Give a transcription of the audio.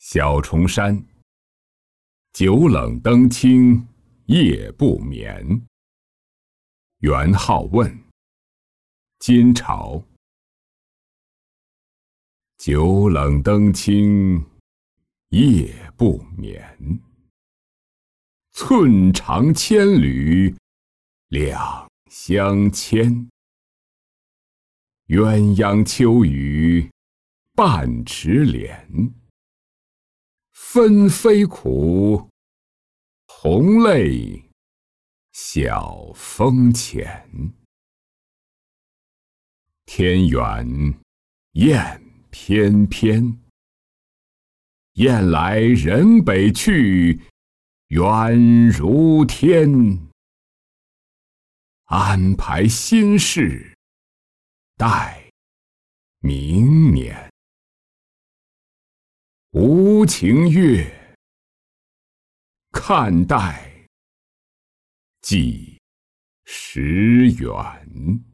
小重山，久冷灯清夜不眠。元好问，金朝。久冷灯清夜不眠，寸长千缕两相牵。鸳鸯秋雨半池莲，分飞苦，红泪晓风前。天远雁翩翩，雁来人北去，远如天。安排心事待明年。无情月，看待几时圆。